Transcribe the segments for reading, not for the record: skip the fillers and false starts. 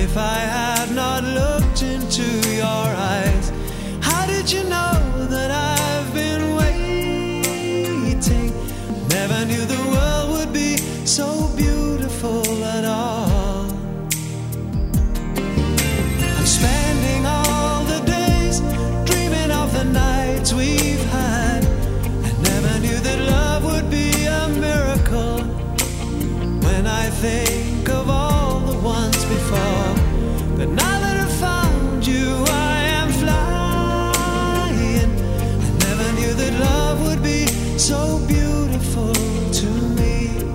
if I had not looked into your eyes, how did you know that I've been waiting? Never knew the world would be so beautiful at all. I'm spending all the days dreaming of the nights we've had. I never knew that love would be a miracle. When I think of all the ones before, but now that I've found you, I am flying. I never knew that love would be so beautiful to me.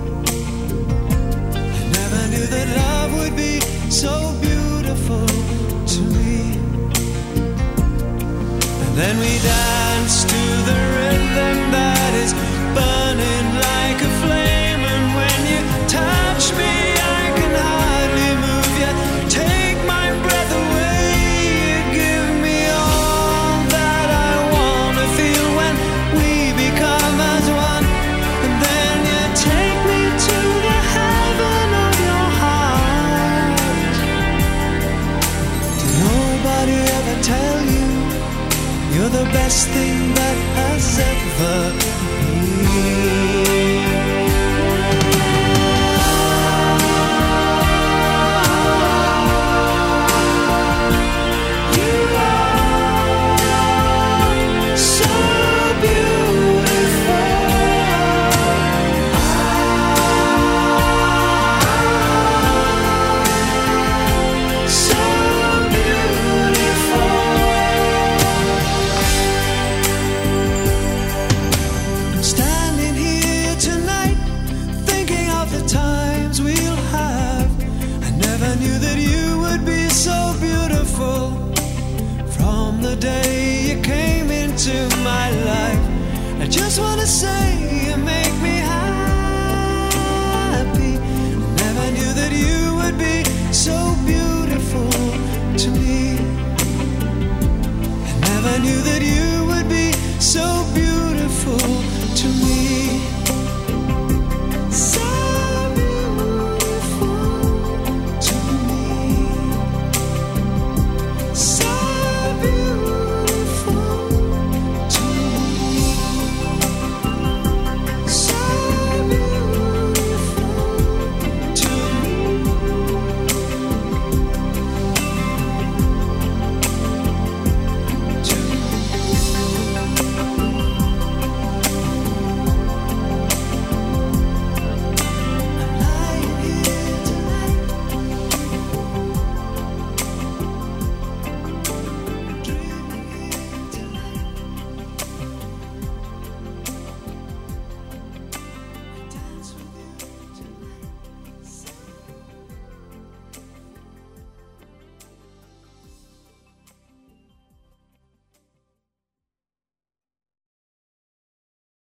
I never knew that love would be so beautiful to me. And then we dance to the rhythm that is burning like a flame. And when you touch me, I can hardly move. You take my breath away. You give me all that I want to feel when we become as one. And then you take me to the heaven of your heart. Did nobody ever tell you you're the best thing that has ever been? The day you came into my life, I just want to say you make me happy. I never knew that you would be so beautiful to me. I never knew that you